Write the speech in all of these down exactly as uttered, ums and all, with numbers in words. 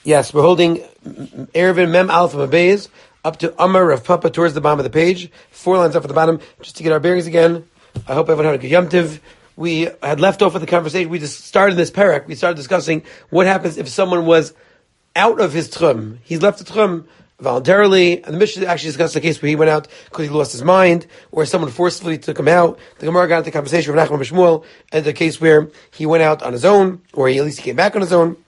Yes, we're holding Erevin Mem Alpha Mabeis up to Amar of Papa towards the bottom of the page. Four lines up at the bottom, just to get our bearings again. I hope everyone had a good Yom Tiv. We had left off with the conversation. We just started this parak. We started discussing what happens if someone was out of his tchum. He's left the tchum voluntarily, and the Mishnah actually discussed the case where he went out because he lost his mind, or someone forcefully took him out. The Gemara got into the conversation with Nachman B'Shmuel, and the case where he went out on his own, or he, at least he came back on his own.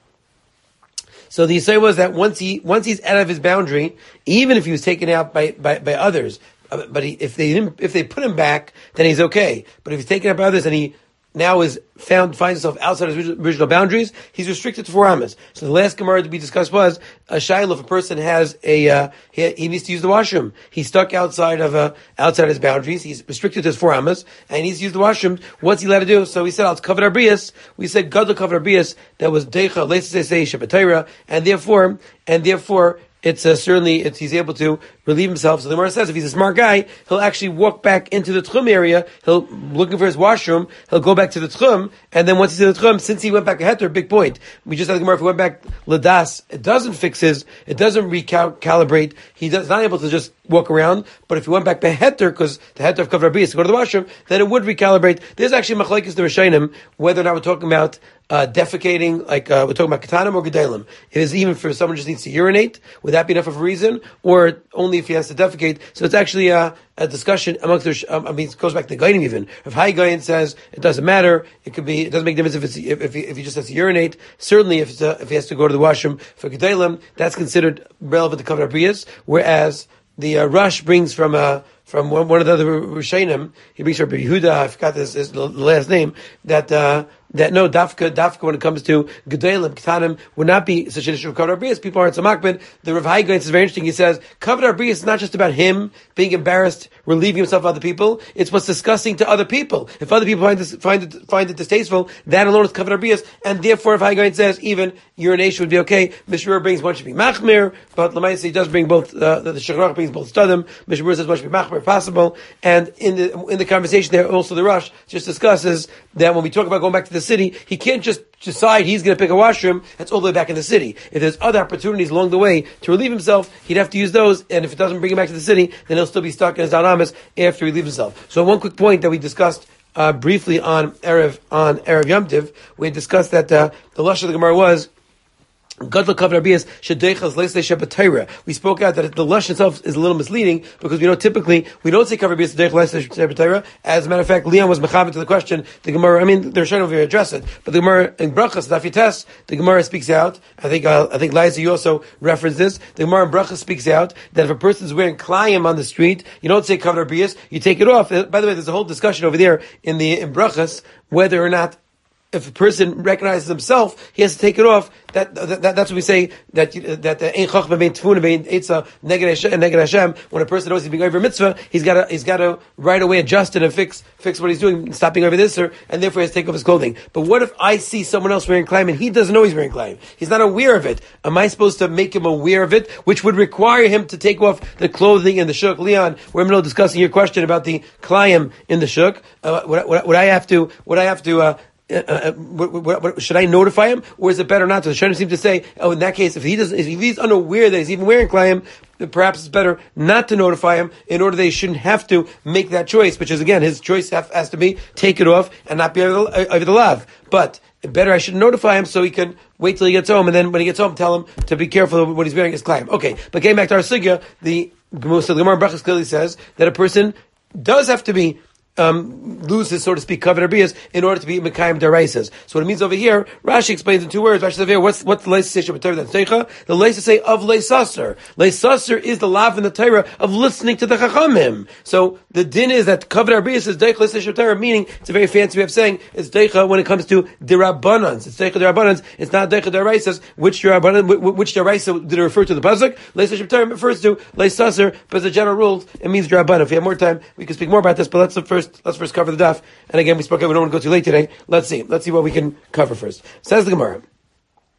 So the Yisrael was that once he once he's out of his boundary, even if he was taken out by by, by others, uh, but he, if they didn't, if they put him back, then he's okay. But if he's taken out by others and he now is found finds himself outside his original boundaries, he's restricted to four amas. So the last Gemara to be discussed was a shayla. If a person has a uh, he, he needs to use the washroom, he's stuck outside of uh, outside his boundaries. He's restricted to his four amas and he needs to use the washroom. What's he allowed to do? So we said I'll cover arbias. We said gadol cover arbias that was deicha leisei say shabbatayra, and therefore and therefore. It's uh, certainly it's, he's able to relieve himself. So the Gemara says if he's a smart guy, he'll actually walk back into the tchum area. He'll looking for his washroom. He'll go back to the tchum, and then once he's in the tchum, since he went back to heter, big point. We just had the Gemara. If he went back ladas, it doesn't fix his. It doesn't recalibrate. He's not able to just walk around. But if he went back to heter, because the heter of kavar is to go to the washroom, then it would recalibrate. There's actually machlekes the Rishonim whether or not we're talking about Uh, defecating, like uh, we're talking about katanim or gedalim. It is even for someone who just needs to urinate. Would that be enough of a reason, or only if he has to defecate? So it's actually a, a discussion amongst. The, um, I mean, it goes back to Gainim even. If High Gain says it doesn't matter, it could be. It doesn't make a difference if it's if if he, if he just has to urinate. Certainly, if it's a, if he has to go to the washroom for gedalim, that's considered relevant to cover abrius. Whereas the uh, Rush brings from a. From one, one of the other Rishonim, he brings from Yehuda, I forgot his, his last name, that, uh, that no, Dafka, Dafka when it comes to Gedalim, Ketanim, would not be such an issue of Kavod Arbias. People aren't so makbid. The Rav Hai Gaon is very interesting. He says, Kavod Arbias is not just about him being embarrassed, relieving himself of other people. It's what's disgusting to other people. If other people find this, find it, find it distasteful, that alone is Kavod Arbias. And therefore, if Hai Gaon says, even urination would be okay, Mishmur brings one should be Machmir, but Lamaisi he does bring both, uh, the, the Shechrach brings both Stadim. Mishmur says one should be Machmir possible. And in the in the conversation there, also the Rush just discusses that when we talk about going back to the city, he can't just decide he's going to pick a washroom that's all the way back in the city. If there's other opportunities along the way to relieve himself, he'd have to use those. And if it doesn't bring him back to the city, then he'll still be stuck in his Danamis after he leaves himself. So one quick point that we discussed uh, briefly on Erev on Erev Yom Tiv, we discussed that uh, the lush of the Gemara was. Gadol Kavod Arbias Shadeichas Leisei Shabbatayra. We spoke out that the lush itself is a little misleading because we know typically we don't say Kavod Arbias Shadeichas Leisei Shabbatayra. As a matter of fact, Leon was mechaber to the question. The Gemara, I mean, they're trying to address it, but the Gemara in Brachas Dafites, the Gemara speaks out. I think uh, I think Liza, you also referenced this. The Gemara in Brachas speaks out that if a person is wearing klayim on the street, you don't say Kavod Arbias, you take it off. By the way, there's a whole discussion over there in the in Brachas whether or not. If a person recognizes himself, he has to take it off. That, that, that that's what we say that that the ein chachma bein tefuna bein etza neged Hashem. When a person knows he's being over mitzvah, he's got to he's got to right away adjust it and fix fix what he's doing, stop being over this, or and therefore he has to take off his clothing. But what if I see someone else wearing klayim and he doesn't know he's wearing klayim? He's not aware of it. Am I supposed to make him aware of it, which would require him to take off the clothing in the shuk? Leon, we're in the middle of discussing your question about the klayim in the shuk. Uh, would, would, would I have to? Would I have to? Uh, Uh, uh, what, what, what, should I notify him, or is it better not to? The Shainim seem to say, oh, in that case, if he doesn't, if he's unaware that he's even wearing klayim, perhaps it's better not to notify him in order they shouldn't have to make that choice, which is again, his choice have, has to be take it off and not be over the, over the lav. But better I should notify him so he can wait till he gets home, and then when he gets home, tell him to be careful of what he's wearing is klayim. Okay, but getting back to our sugya, the so the Gemara Brachas clearly says that a person does have to be Um, loses, so to speak, Kavod Arbias in order to be Mekayim Daraisas. So what it means over here, Rashi explains in two words. Rashi says here, what's, what's the Leis Sesha B'Torah that's Teicha? The Leis say of Leisasser. Leisasser is the lav in the Torah of listening to the Chachamim. So the din is that Kavod Arbias is Deicha Leis Sesha B'Torah, meaning, it's a very fancy way of saying, it's Deicha when it comes to Dirabbanans. It's Deicha Dirabbanans. It's not Deicha Daraisas. Which Dirabbanan, which Daraisa did it refer to the Pasuk? Leis Sesha B'Torah refers to Leisasser, but as a general rule, it means Dirabbanan. If we have more time, we can speak more about this, but let's first Let's first cover the daf. And again, we spoke. We don't want to go too late today. Let's see. Let's see what we can cover first. Says the Gemara.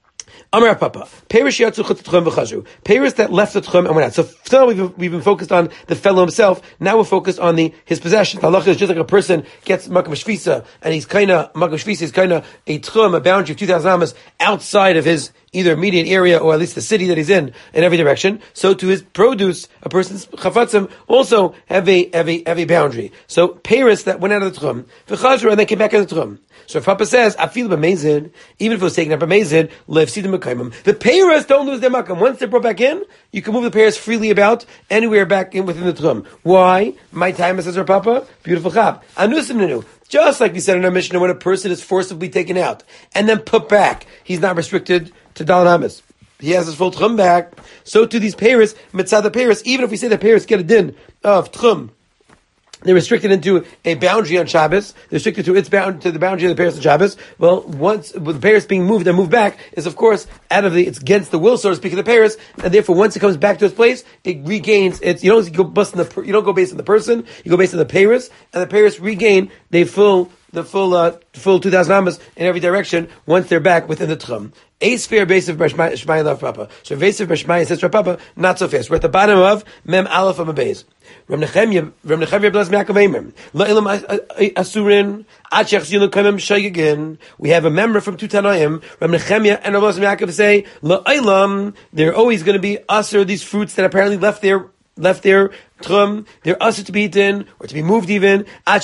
Amar Papa, Paris yatzu chutz tchum v'chazru. Paris that left the tchum and went out. So now we've, we've been focused on the fellow himself. Now we're focused on the his possessions. Halacha is just like a person gets makam shvisa, and he's kind of makam shvisa is kind of a tchum, a boundary of two thousand amas outside of his either immediate area or at least the city that he's in in every direction. So to his produce, a person's chafatzim also have a have a have a boundary. So Paris that went out of the tchum v'chazru and then came back in the tchum. So if Papa says, I feel b'mezid, even if it was taken up b'mezid, lefsidim mekayim. The payers don't lose their makam. Once they're brought back in, you can move the payers freely about anywhere back in within the tchum. Why? My time, says our Papa, beautiful chab. Anusim nenu. Just like we said in our Mishnah, when a person is forcibly taken out and then put back, he's not restricted to Dal Hamas. He has his full tchum back. So to these payers, mitzad the payers, even if we say the payers get a din of tchum, they're restricted into a boundary on Shabbos. They're restricted to its bound to the boundary of the Paris on Shabbos. Well, once with the Paris being moved and moved back is of course out of the it's against the will, so to speak, of the Paris, and therefore once it comes back to its place, it regains its. You don't go bust in the you don't go based on the person, you go based on the Paris, and the Paris regain they full the full uh, full two thousand amas in every direction once they're back within the tchum. A sphere base of Shmai love Papa. So base of Shmai says Papa, not so fast. We're at the bottom of Mem Aleph of a base. Ram Nechemia, Ram Nechemia bless Me'akav Eimer. La'ilam Asurin, Achech Zilu Kamem Shayigin. We have a member from Tutanoim, Ram Nechemia and Ram Me'akav say, La'ilam, they're always going to be usher, these fruits that apparently left their, left their tchum, they're usher to be eaten, or to be moved even,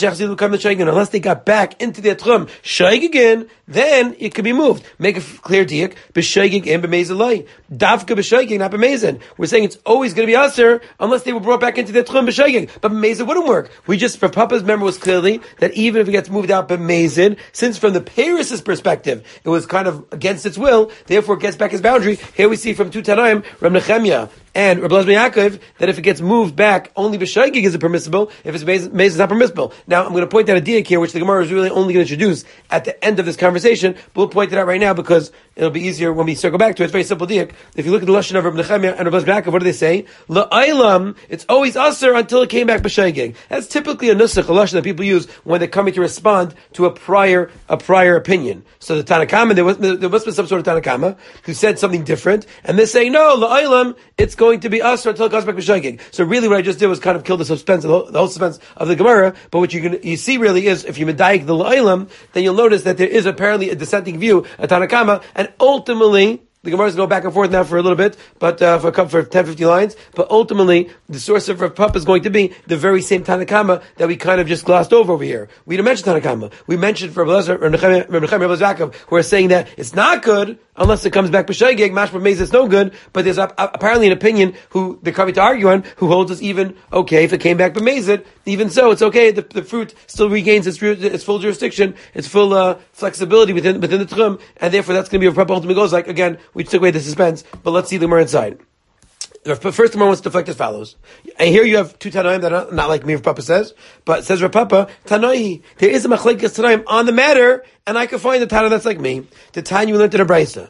unless they got back into their tchum, shaygigin, then it could be moved. Make a clear diak, b'shaygigin b'mezalai. Davka b'shaygig, not b'mezin. We're saying it's always going to be usher, unless they were brought back into their tchum b'shaygig. But b'mezin wouldn't work. We just, for Papa's member was clearly, that even if it gets moved out b'mezin, since from the Paris' perspective, it was kind of against its will, therefore it gets back its boundary. Here we see from two Tanaim, Reb Nechemia, and Reb Elazar ben Yaakov, that if it gets moved back, only b'shaygig is it permissible. If it's mezid, it's not permissible. Now, I'm going to point out a diak here, which the Gemara is really only going to introduce at the end of this conversation, but we'll point it out right now because it'll be easier when we circle back to it. It's very simple diak. If you look at the lashon of Reb Nechemia and Reb Elazar ben Yaakov, what do they say? La'aylam, it's always aser until it came back b'shaygig. That's typically a nusach, a lashon that people use when they're coming to respond to a prior, a prior opinion. So the Tanakama, there was, there must be some sort of Tanakama who said something different, and they're saying, no, la'aylam, it's going to be aser until it comes back b'shaygig. So really what I just did was kind of kill the suspense, the whole, the whole suspense of the Gemara, but what you can, you see really is, if you medayik the la'aylam, then you'll notice that there is apparently a dissenting view, a Tanakama, and ultimately, the Gemara is going back and forth now for a little bit, but uh, for for ten, fifty lines. But ultimately, the source of Rav Papa is going to be the very same Tanakama that we kind of just glossed over over here. We didn't mention Tanakama. We mentioned for Reb Elazar, Reb Nechemia, Reb Yaakov, who are saying that it's not good unless it comes back b'shaygig. Mashma Meiz, it's no good. But there's a, a, apparently an opinion who they're coming to argue on who holds us even okay if it came back b'meizid. Even so, it's okay. The, the fruit still regains its its full jurisdiction, its full uh, flexibility within within the tchum, and therefore that's going to be what Papa ultimately goes like. Again, we took away the suspense, but let's see the Gemara inside. First, the Gemara wants to deflect as follows. And here you have two Tanaim that are not like me, Rav Papa says, but says Rav Papa, Tanai, there is a machlekes Tanaim on the matter, and I can find a Tana that's like me. The Tanya we learned in a Brisa.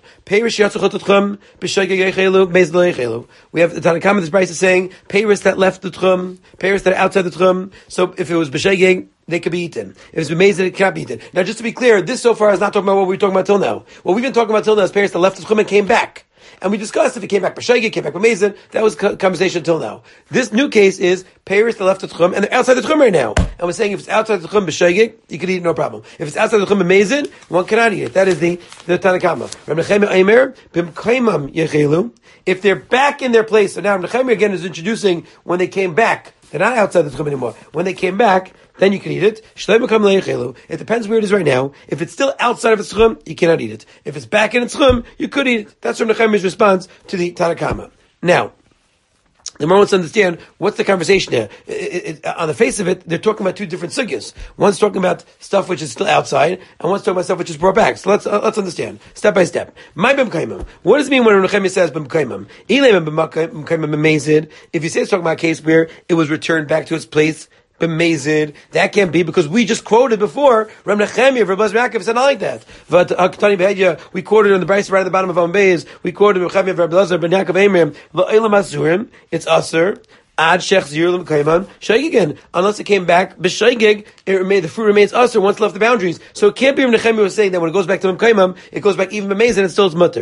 We have the Tanakama, this Brisa saying, Peiris that left the Tchum, Peiris that are outside the Tchum, so if it was B'shegeg, they could be eaten. If it's b'mezid, it can't be eaten. Now, just to be clear, this so far is not talking about what we were talking about till now. What we've been talking about till now is parents that left the tchum and came back. And we discussed if it came back b'shegeg, came back b'mezid, that was a conversation till now. This new case is parents that left the tchum and they're outside the tchum right now. And we're saying if it's outside the tchum b'shegeg, you can eat it, no problem. If it's outside the tchum b'mezid, one cannot eat it. That is the, the Tanakama. Reb Nechemia Eimer, b'mkaimam yechelu. If they're back in their place, so now Reb Nechemia again is introducing when they came back. They're not outside the tchum anymore. When they came back, then you can eat it. It depends where it is right now. If it's still outside of its tchum, you cannot eat it. If it's back in its tchum, you could eat it. That's Reb Nechemia's response to the Tanakama. Now, the Gemara wants to understand what's the conversation here. It, it, it, on the face of it, they're talking about two different sugyas. One's talking about stuff which is still outside, and one's talking about stuff which is brought back. So let's uh, let's understand step by step. My b'mkaimim. What does it mean when Reb Nechemia says b'mkaimim? Ilay b'mkaimim b'mezid. If you say it's talking about a case where it was returned back to its place, b'mezid, that can't be because we just quoted before Reb Nechemia of Reb Elazar ben Yaakov said not like that. But Haktani Behedya, we quoted on the Brisa right at the bottom of Am Beis, we quoted Reb Nechemia of Reb Elazar ben Yaakov Eimer, v'olam asurim, it's aser. Ad shech zirul l'mkayman shaygig. Unless it came back b'shaygig, it remained, the fruit remains usher once left the boundaries. So it can't be Reb Nechemia was saying that when it goes back to l'mkaymam, it goes back even b'mezid and it still is mutter.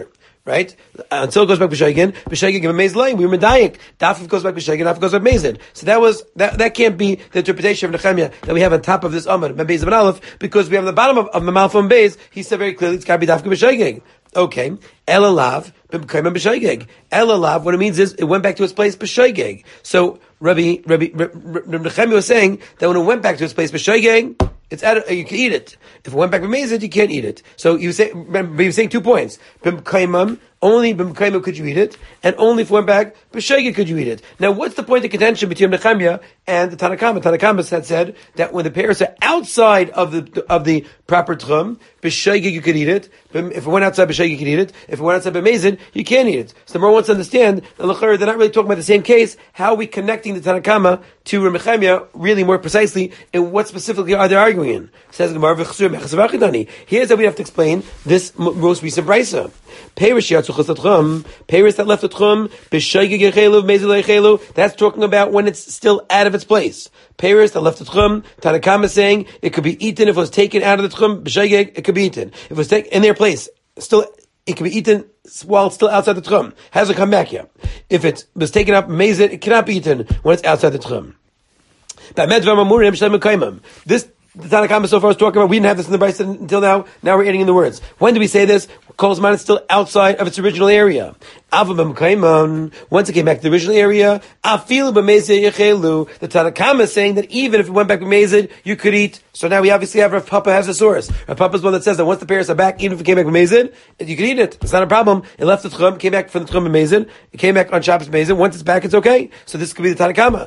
right? Until it goes back b'shaygin, b'shaygin give a mezid lay. We were medayik. Dafif goes back b'shaygin, dafif goes back mezid. So that was that. That can't be the interpretation of Nehemiah that we have on top of this amud Beis Ben Aleph, because we have the bottom of, of Mamalfim Beis. He said very clearly it's got to be dafif b'shaygin. Okay, elalav b'mkayim b'shaygin. Elalav, what it means is it went back to its place b'shaygin. So Rabbi Rabbi Rabbi Nehemiah was saying that when it went back to its place b'shaygin, it's out, you can eat it. If it went back b'mezid, you can't eat it. So you say, remember, he was saying two points. B'mkaimam, only b'mkaimam could you eat it, and only if it went back b'shegeg could you eat it. Now, what's the point of contention between Nehemiah and the Tanakama? Tanakama had said that when the pairs are outside of the of the proper tchum, b'shegeg you could eat it. If it went outside b'shegeg you could eat it. If it went outside b'mezid, you can't eat it. So the more wants to understand that l'chayr, they're not really talking about the same case. How are we connecting the Tanakama to Nehemiah really more precisely, and what specifically are they arguing in? Says Gemara, here's how we have to explain this most recent brisa. Paris that left the tchum, that's talking about when it's still out of its place. Paris that left the tchum, Tanakama is saying it could be eaten if it was taken out of the tchum, it could be eaten. If it was taken in their place, still it can be eaten while it's still outside the tchum. Has to come back here. If it was taken up, mezid, it cannot be eaten when it's outside the tchum. This the Tanakama so far is talking about, we didn't have this in the Brisa until now, now we're adding in the words. When do we say this? Kol Zman is still outside of its original area. Once it came back to the original area, the Tanakama is saying that even if it went back to Mezid, you could eat. So now we obviously have Rav Papa has a source. Rav Papa is one that says that once the parents are back, even if it came back to Mezid, you could eat it. It's not a problem. It left the Tchum, came back from the Tchum Mezid, it came back on Shabbos Mezid. Once it's back, it's okay. So this could be the Tanakama.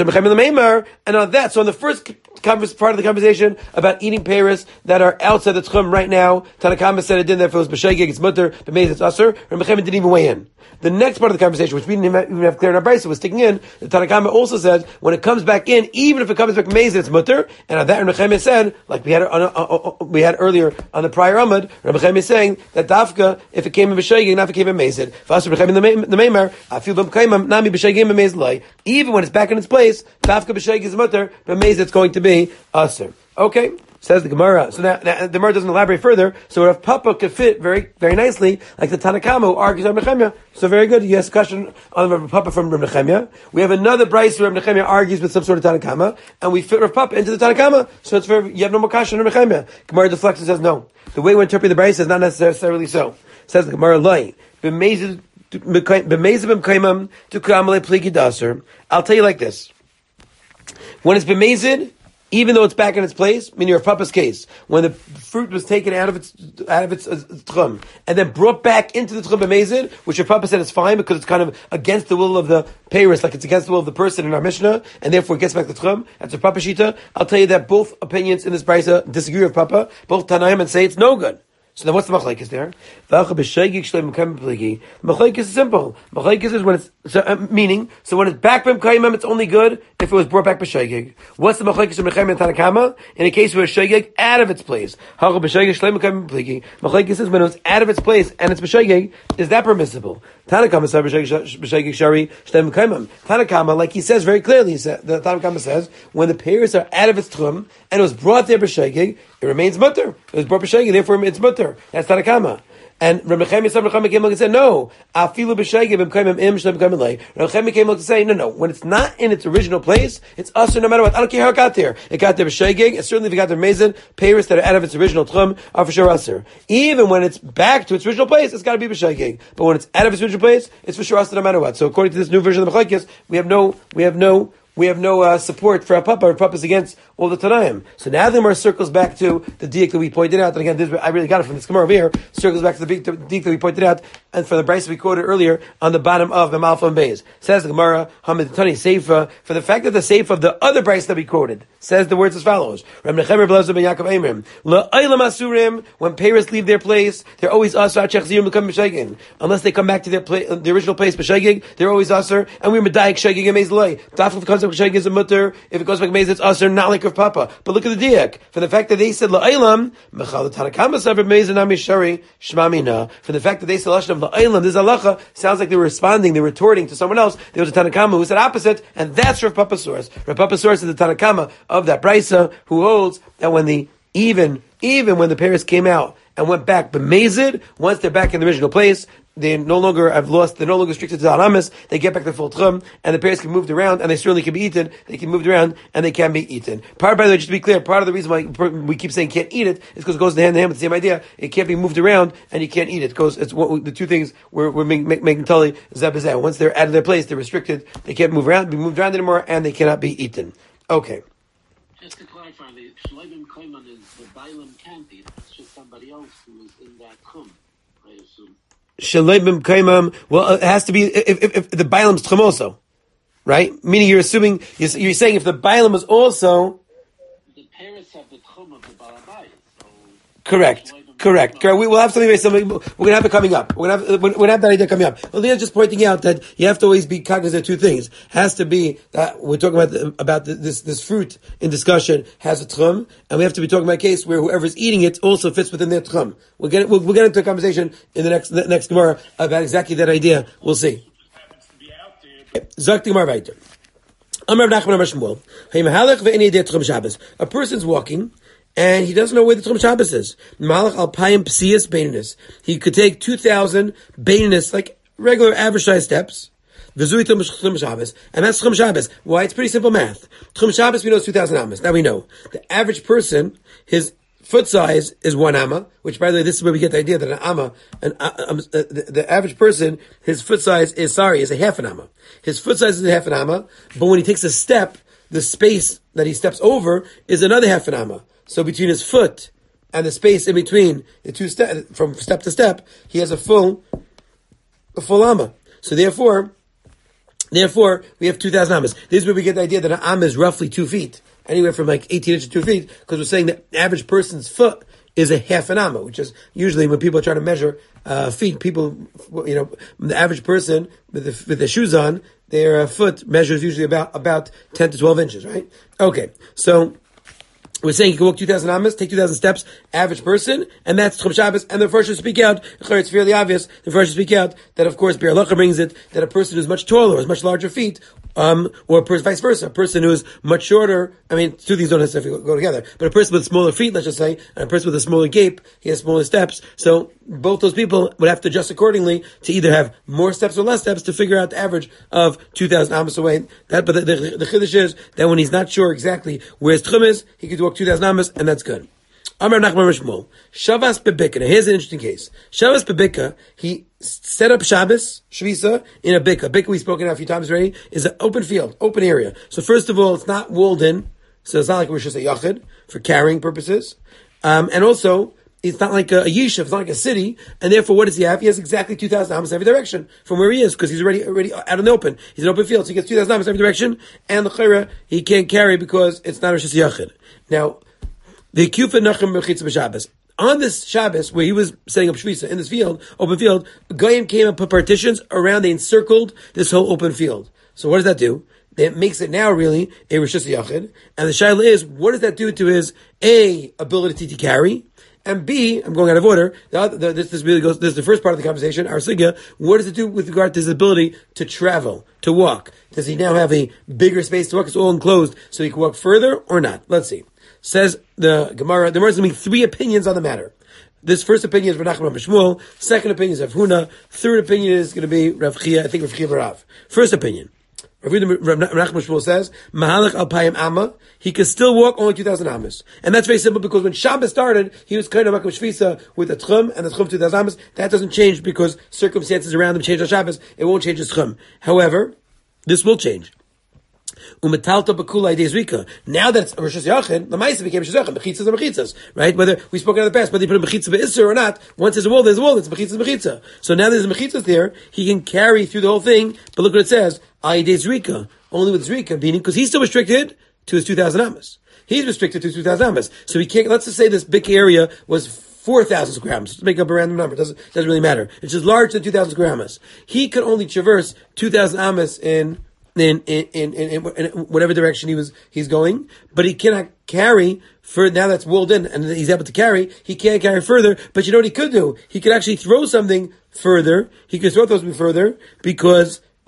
And on that, so on the first part of the conversation about eating peiros that are outside the Tchum right now, Tanakama said it didn't, if it was B'shegeg, it's mutter, B'mezid, it's Asur, and Mechem didn't even weigh in. The next part of the conversation, which we didn't even have clear in our Brisa, was sticking in, the Tanakama also said, when it comes back in, even if it comes back Mezid, it's mutter, and on that Mechem said, like we had on, uh, uh, we had earlier on the prior Amud, Mechem is saying that Dafka, if it came in B'shegeg, not if it came in Mezid, V'asur Mechem the Meimar, I feel B'mkeimam, Nami B'shegeg B'mezid Lai, even when it's back in its place, Dafka B'shegeg is mutter, B'mezid it's going to be Asur. Okay? Says the Gemara. So now, now the Gemara doesn't elaborate further. So Rav Papa could fit very, very nicely, like the Tanakama who argues on Nehemiah. So very good. You ask a question on Rav Papa from Rav Nehemiah. We have another Brisa where Rav Nehemiah argues with some sort of Tanakama, and we fit Rav Papa into the Tanakama. So it's very, you have no more question on Nehemiah. Gemara deflects and says no. The way we interpret the Brisa is not necessarily so. Says the Gemara, Lai, b'mezid b'mkaimam to k'amalei pligi daser. I'll tell you like this. When it's b'mezid, even though it's back in its place, meaning your Papa's case, when the fruit was taken out of its out of its uh, tchum and then brought back into the tchum b'mezid, which your Papa said is fine because it's kind of against the will of the peiros, like it's against the will of the person in our Mishnah, and therefore it gets back to tchum. That's your Papa shita. I'll tell you that both opinions in this brisa disagree with Papa. Both Tanaim and say it's no good. So then what's the machlekes there? The machlekes is simple. Machlekes is when it's, so, uh, meaning, so when it's back from kaimam, it's only good if it was brought back b'shegeg. What's the machlekes of Nehemiah and Tanakama? In a case where it's shegeg out of its place. Machlekes is when it's out of its place and it's b'shegeg, is that permissible? Tanakama says b'shegeg shari shleim kaimam. Tanakama, like he says very clearly, he said, the Tanakama says, when the peiros are out of its tchum and it was brought there b'shegeg, it remains mutter. It was brought b'shegeg, therefore it's mutter. That's Tanakama. And Rav Nehemiah came along and said, no, afilu b'shegeg b'mkaimim im shlem kaimim lei. Rav Nehemiah came along to say, no, no, when it's not in its original place, it's usher no matter what. I don't care how it got there. It got there b'shegeg, and certainly if it got there mezid, peiros that are out of its original tchum are for sure usher. Even when it's back to its original place, it's got to be b'shegeg. But when it's out of its original place, it's for sure usher no matter what. So according to this new version of the Machlekes, we have no, we have no, we have no uh, support for our Papa. Our Papa is against all the Tanaim. So now the Gemara circles back to the diak that we pointed out. And again, this, I really got it from this Gemara over here. Circles back to the diak that we pointed out, and from the Brisa we quoted earlier on the bottom of the Malfa and Beis. Says the Gemara, Hamid Tani Seifa, for the fact that the Seifa of the other Brisa that we quoted says the words as follows: Reb Nechemar Blazer ben Yaakov Eimer, La'aylam Asurim, when peiros leave their place, they're always asur chechziyum become b'shegeg. Unless they come back to their pla- the original place b'shegeg, they're always asur. And we're medayik shegeg and mezloi. Dafka if it comes back b'shegeg is a mutter. If it goes back mez, it's asur, not like of Papa. But look at the diak. For the fact that they said la'aylam, mechal Tanakama saver mez and amishari shmamina. For the fact that they said lashon of la'aylam, this halacha sounds like they were responding, they were retorting to someone else. There was a Tanakama who said opposite, and that's Rav Papa's source. Rav Papa's source is the Tanakama of that Brisa, who holds that when the even even when the peiros came out and went back b'mezid. Once they're back in the original place, they no longer have lost, they're no longer restricted to the alamis, they get back to full tchum, and the pears can be moved around, and they certainly can be eaten, they can be moved around, and they can be eaten. Part, by the way, just to be clear, part of the reason why we keep saying can't eat it is because it goes hand in hand with the same idea. It can't be moved around, and you can't eat it. It goes, it's what, the two things we're, we're making, making totally zeb is that. Once they're out of their place, they're restricted, they can't move around, be moved around anymore, and they cannot be eaten. Okay. Just to clarify, the Shloimim Koiman is the Bailam can't eat it. It's just somebody else who is in that kum, I assume. Shalebim kaimam. Well, it has to be if, if, if the bailam's tchum also, right? Meaning you're assuming you're, you're saying if the bailam is also the parents have the tchum of the balabai. So correct, correct, correct. We will have something very similar. We're going to have it coming up. We're going to have we're going to have that idea coming up. Well, Leah's just pointing out that you have to always be cognizant of two things. Has to be that we're talking about the, about the, this this fruit in discussion has a tchum, and we have to be talking about a case where whoever's eating it also fits within their tchum. We'll get we'll, we'll get into a conversation in the next the next Gemara about exactly that idea. We'll see. Zok the Gemara weiter. Amar Rav Nachman Amar Shmuel. Hey Mahalach ve'eni yedei tchum Shabbos. A person's walking and he doesn't know where the Tchum Shabbos is. Malach alpayim psiyas beininus. He could take two thousand beininus, like regular average size steps. V'zui Tchum Shabbos, and that's Tchum Shabbos. Why? It's pretty simple math. Tchum Shabbos we know is two thousand amas. Now we know the average person, his foot size is one amma. Which, by the way, this is where we get the idea that an amma, an, uh, um, the, the average person, his foot size is sorry is a half an amma. His foot size is a half an amma, but when he takes a step, the space that he steps over is another half an amma. So between his foot and the space in between the two step, from step to step, he has a full, a full amma. So therefore, therefore, we have two thousand ammas. This is where we get the idea that an amma is roughly two feet. Anywhere from like eighteen inches to two feet, because we're saying that the average person's foot is a half an amma, which is usually when people are trying to measure, uh, feet, people, you know, the average person with the, with the shoes on, their uh, foot measures usually about, about ten to twelve inches, right? Okay. So, we're saying you can walk two thousand amas, take two thousand steps, average person, and that's Tchum Shabbos. And the first should speak out, it's fairly obvious, the first should speak out that, of course, Be'er Halacha brings it, that a person who's much taller, has much larger feet, um, or a person, vice versa, a person who's much shorter, I mean, two things don't necessarily go together, but a person with smaller feet, let's just say, and a person with a smaller gape, he has smaller steps, so both those people would have to adjust accordingly to either have more steps or less steps to figure out the average of two thousand amas away. That, but the, the, the chiddush is that when he's not sure exactly where his tchum is, he could walk two thousand amas, and that's good. Amar Nachman Shmuel. Shavas bebika. Now here's an interesting case. Shavas bebika, he set up Shabbos, Shvisa, in a bika. Bika we've spoken about a few times already, is an open field, open area. So first of all, it's not walled in, so it's not like we should say yachid, for carrying purposes. Um, and also, it's not like a, a yishuv, it's not like a city, and therefore what does he have? He has exactly two thousand amas in every direction from where he is, because he's already already out in the open. He's in open field, so he gets two thousand amas in every direction, and the chayra, he can't carry because it's not a shis yachid. Now, the Kufa Nachem Mechitza B'Shabbos. On this Shabbos, where he was setting up Shvisa, in this field, open field, Goyim came and put partitions around, they encircled this whole open field. So what does that do? It makes it now really a Rosh Yachid. And the Shaila is, what does that do to his A, ability to carry? And B, I'm going out of order, the other, the, this, this really goes, this is the first part of the conversation, our Sigya, what does it do with regard to his ability to travel, to walk? Does he now have a bigger space to walk? It's all enclosed, so he can walk further or not? Let's see. Says the Gemara, the Gemara is going to be three opinions on the matter. This first opinion is Rav Nachman Bar Shmuel. Second opinion is Rav Huna. Third opinion is going to be Rav Chia. I think Rav Chia Barav. First opinion. Rav Nachman Bar Shmuel says, Mahalach alpayim amma. He can still walk only two thousand amas. And that's very simple because when Shabbos started, he was kind of like a shvisa with a tchum, and the tchum two thousand amas. That doesn't change because circumstances around him change on Shabbos. It won't change his tchum. However, this will change. Umetalta b'kulay deizrika. Now that it's a Rosh Yachid, the Ma'aseh became Rosh Yachid. Mechitzas are mechitzas, right? Whether we spoke in the past, whether you put a mechitza be'isser or not, once there's a wall, there's a wall. It's mechitzas mechitza. So now there's mechitzas there. He can carry through the whole thing. But look what it says: ay deizrika, only with zrika, meaning because he's still restricted to his two thousand amas. He's restricted to his two thousand amas. So he can't. Let's just say this big area was four thousand square amas. Let's make up a random number. It doesn't doesn't really matter. It's just larger than two thousand square amas. He could only traverse two thousand amas in. In, in, in, in, in whatever direction he was, he's going, but he cannot carry for, now that's walled in and he's able to carry, he can't carry further, but you know what he could do? He could actually throw something further, he could throw something further because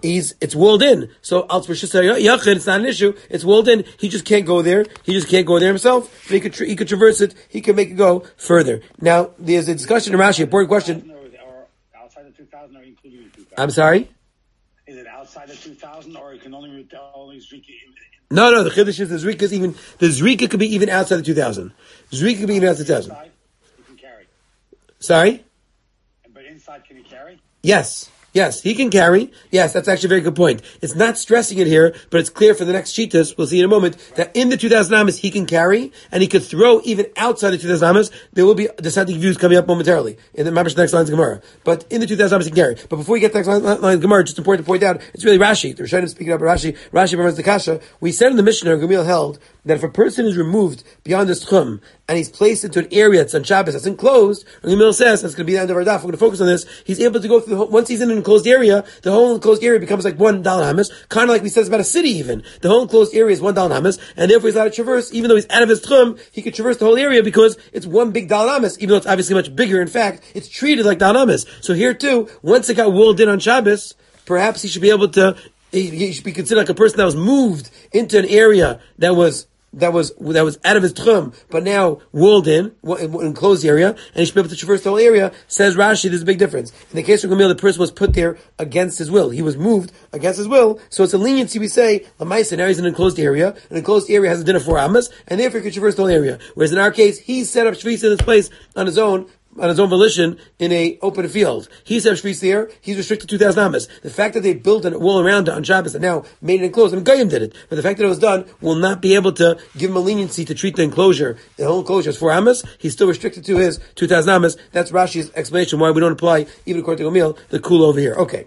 he's it's walled in. So Al Yachid, it's not an issue. It's walled in. He just can't go there. He just can't go there himself. But he could tra- he could traverse it. He could make it go further. Now there's a discussion in Rashi. Important question. Or outside the two thousand, or including the two thousand? I'm sorry. Is it outside the two thousand, or it can only only Zrika? No, no. The chiddush is the Zrika is even the Zrika could be even outside the two thousand. Zrika could be even outside the two thousand. You can carry. Sorry. But inside, can you carry? Yes. Yes, he can carry. Yes, that's actually a very good point. It's not stressing it here, but it's clear for the next Shitas, we'll see in a moment, that in the two thousand amas he can carry, and he could throw even outside the two thousand amas. There will be dissenting views coming up momentarily in the Mabish next line's Gemara. But in the two thousand amas he can carry. But before we get to the next line, line Gemara, just important to point out, it's really Rashi. The Rishonim speaking up Rashi. Rashi remembers the Kasha. We said in the Mishnah, Gamil held, that if a person is removed beyond the Tchum, and he's placed into an area that's on Shabbos, that's enclosed, Gamil says, that's going to be the end of our daf, we're going to focus on this, he's able to go through the whole, once he's in an enclosed area, the whole enclosed area becomes like one Dal Hamas, kind of like we said about a city even. The whole enclosed area is one Dal Hamas, and therefore he's allowed to traverse, even though he's out of his Tchum, he could traverse the whole area because it's one big Dal Hamas, even though it's obviously much bigger. In fact, it's treated like Dal Hamas. So here too, once it got walled in on Shabbos, perhaps he should be able to, he, he should be considered like a person that was moved into an area that was That was that was out of his tchum, but now walled in, enclosed area, and he should be able to traverse the whole area. Says Rashi, there's a big difference. In the case of Gamil, the person was put there against his will. He was moved against his will, so it's a leniency. We say Lamaisa now he's in an enclosed area. An enclosed area has a din of four amas, and therefore he can traverse the whole area. Whereas in our case, he set up shvisa in this place on his own. On his own volition in a open field. He's have shvisa there, he's restricted to two thousand amas. The fact that they built a wall around it on Shabbos and now made it enclosed, I mean, Goyim did it, but the fact that it was done will not be able to give him a leniency to treat the enclosure, the whole enclosure as four amas. He's still restricted to his two thousand amas. That's Rashi's explanation why we don't apply, even according to Gamil, the kula over here. Okay.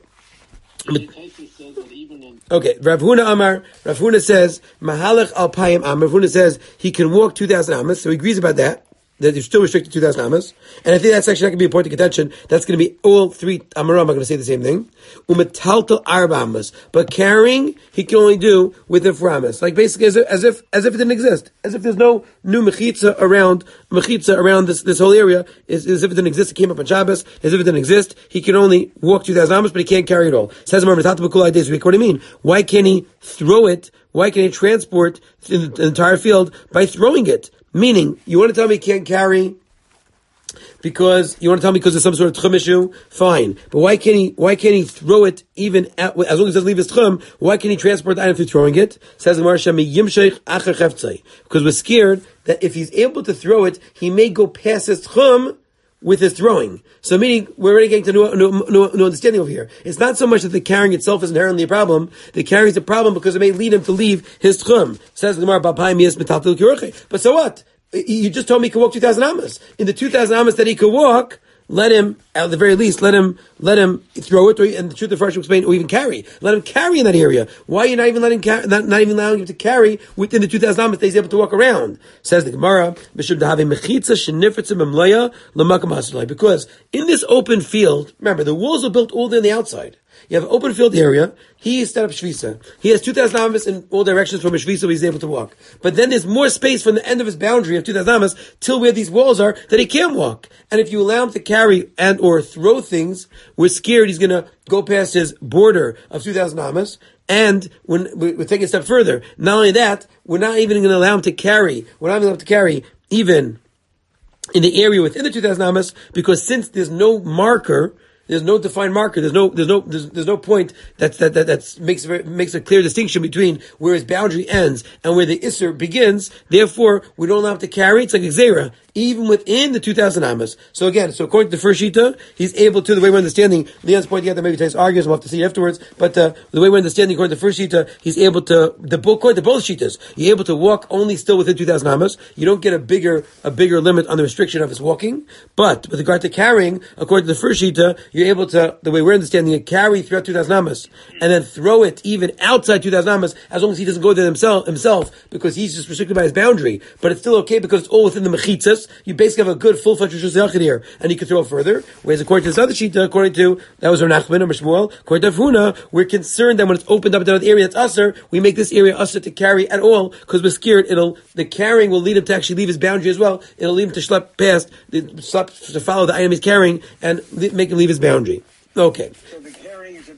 Okay, Rav Huna Amar, Rav Huna says, Mahalach al Payim Amar, Rav Huna says he can walk two thousand amas, so he agrees about that. That you're still restricted to two thousand amas. And I think that's actually not going to be a point of contention. That's going to be all three amaram are going to say the same thing. Umetaltal arba amas. But carrying, he can only do within four amas. Like basically as if, as if, as if it didn't exist. As if there's no new mechitza around, mechitza around this, this whole area. As, as if it didn't exist. It came up on Shabbos. As if it didn't exist. He can only walk two thousand amas, but he can't carry it all. Says Amar, Metaltal b'kol ideas. What do you mean? Why can't he throw it? Why can't he transport the entire field by throwing it? Meaning, you want to tell me he can't carry because you want to tell me because there's some sort of tchum issue? Fine, but why can't he? Why can't he throw it even at, as long as it doesn't leave his tchum? Why can't he transport the item through throwing it? Says the Maharsha, because we're scared that if he's able to throw it, he may go past his tchum with his throwing. So meaning, we're already getting to new, new, new, new understanding over here. It's not so much that the carrying itself is inherently a problem. The carrying is a problem because it may lead him to leave his tchum. Says the Gemara, but so what? You just told me he could walk two thousand amas. In the two thousand amas that he could walk, let him, at the very least, let him, let him throw it, or, and the truth of the first explain, or even carry. Let him carry in that area. Why are you not even letting, car- not, not even allowing him to carry within the two thousand amas that he's able to walk around? Says the Gemara, because in this open field, remember, the walls are built all day on the outside. You have an open field area. He set up shvisa. He has two thousand amas in all directions from a shvisa where he's able to walk. But then there's more space from the end of his boundary of two thousand amas till where these walls are that he can't walk. And if you allow him to carry and or throw things, we're scared he's going to go past his border of two thousand amas. And when we're taking a step further, not only that, we're not even going to allow him to carry. We're not even allowed to carry even in the area within the two thousand amas, because since there's no marker, there's no defined marker. There's no, there's no, there's, there's no point that that that that's, makes makes a clear distinction between where his boundary ends and where the isser begins. Therefore, we don't allow him to carry. It's like a zera, even within the two thousand amas. So again, so according to the first shita, he's able to, the way we're understanding, Leon's pointing out that maybe Tais argues, we'll have to see afterwards, but uh, the way we're understanding, according to the first shita, he's able to, the according to both shitas, you're able to walk only still within two thousand amas. You don't get a bigger, a bigger limit on the restriction of his walking. But with regard to carrying, according to the first shita, you're able to, the way we're understanding it, carry throughout two thousand amas, and then throw it even outside two thousand amas, as long as he doesn't go there himself, himself, because he's just restricted by his boundary. But it's still okay because it's all within the mechitzas. You basically have a good full-fledged Rishus Yachid here, and you can throw it further. Whereas according to this other shita, according to, that was Rav Nachman or Shmuel, according to Huna, we're concerned that when it's opened up to another area that's usher, we make this area usher to carry at all, because we're scared it'll, the carrying will lead him to actually leave his boundary as well. It'll lead him to schlep past, schlep, to follow the item he's carrying, and make him leave his boundary. Okay. So the carrying is a bigger lie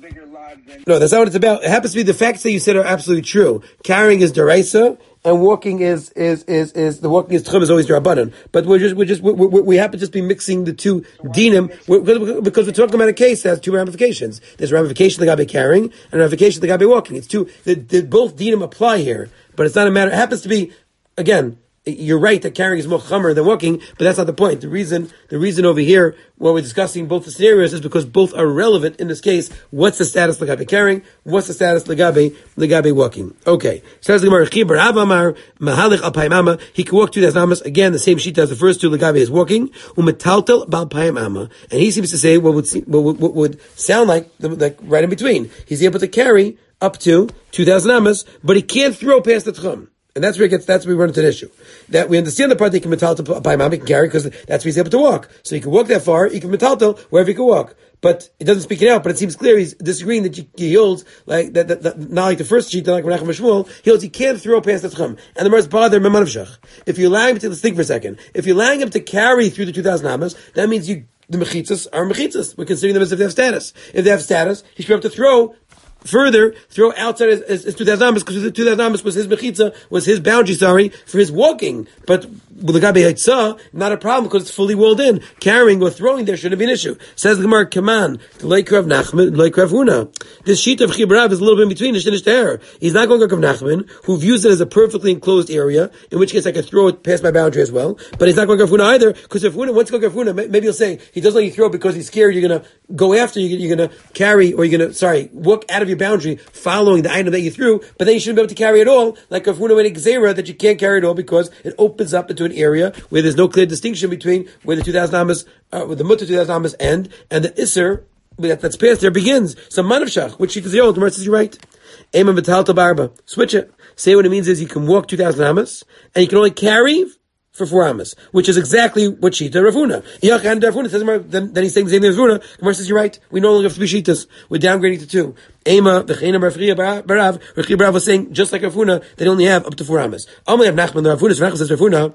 God. Then No, that's not what it's about. It happens to be the facts that you said are absolutely true. Carrying is deraisa, and walking is is is is the walking is tchum is always derabanan. But we're just we're just we we we happen to just be mixing the two dinim we're, because we're talking about a case that has two ramifications. There's a ramification the guy be carrying and a ramification the guy be walking. It's two. The, the, both dinim apply here, but it's not a matter. It happens to be again. You're right that carrying is more chamer than walking, but that's not the point. The reason, the reason over here, when we're discussing both the scenarios, is because both are relevant in this case. What's the status legabe carrying? What's the status legabe legabe walking? Okay. Says the Gemara, Chibar Avamar Mahalich al Paimama. He can walk two thousand amas. Again, the same sheet as the first two. Legabe is walking. Umetaltel bal Paimama, and he seems to say what would seem, what would, what would sound like like right in between. He's able to carry up to two thousand amas, but he can't throw past the tchum. And that's where it gets, that's where we run into an issue. That we understand the part that he can metaltel by mom, he can carry, because that's where he's able to walk. So he can walk that far, he can metaltel wherever he can walk. But it doesn't speak it out, but it seems clear he's disagreeing that he holds, like, that, that, that not like the first sheet, like Menachem Shmuel, he holds he can't throw past the tchum. And the Mer's bother Memanavshach. If you're allowing him to, let's think for a second, if you're allowing him to carry through the two thousand amas, that means you, the mechitzas are mechitzas. We're considering them as if they have status. If they have status, he should be able to throw further, throw outside his, his, his two thousand amas, because the two thousand amas was his mechitza, was his boundary, sorry, for his walking. But with the gabi haitzah, not a problem because it's fully walled in. Carrying or throwing there shouldn't be an issue. Says the Gemara, come on, the Leik Rav Nachman, the Leik Rav Huna. This sheet of Chibrav is a little bit in between the Shinish Teher. He's not going like Rav Nachman, who views it as a perfectly enclosed area, in which case I could throw it past my boundary as well. But he's not going Rav Huna either, because if Huna, once you go Rav Huna, maybe he'll say, he doesn't let you throw because he's scared you're going to go after, you're, you're going to carry, or you're going to, sorry, walk out of your boundary, following the item that you threw, but then you shouldn't be able to carry it all, like Rav Huna and Xera, that you can't carry it all because it opens up into an area where there's no clear distinction between where the two thousand amas, uh, where the mutter two thousand amas end, and the Isser, that, that's past there begins. So Manavshach, which sheet is the old, the Gemara says you're right. Eman v'talta barba. Switch it. Say what it means is you can walk two thousand amas, and you can only carry for four amas, which is exactly what Shita Rav Huna. Yachan Rav Huna says, then, then he's saying the same thing as Rav Huna. Gemara says, you're right. We no longer have three Shitas. We're downgrading to two. Ema, the Chena Barav, Barav, Rav Barav was saying, just like Rav Huna, they only have up to four amas. Only have Nachman, the Rav Huna, so Rav Nachman says Rav Huna,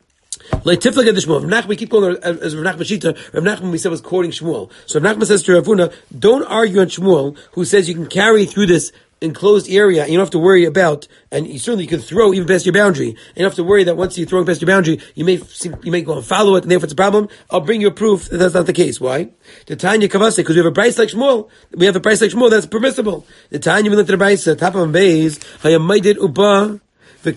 like Tiflik at the Shmuel. Rav Nachman, we keep calling her as Rav Nachman Shita. Rav Nachman, we said, was quoting Shmuel. So Rav Nachman says to Rav Huna, don't argue on Shmuel, who says you can carry through this enclosed area, and you don't have to worry about, and you certainly you can throw even past your boundary. And you don't have to worry that once you're throwing past your boundary, you may you may go and follow it, and therefore it's a problem. I'll bring you a proof that that's not the case. Why? The Tanya Kavase, because we have a price like Shmuel. We have a price like Shmuel that's permissible. The Tanya we looked at the price, top of Beis, Hayamaydid Uba. A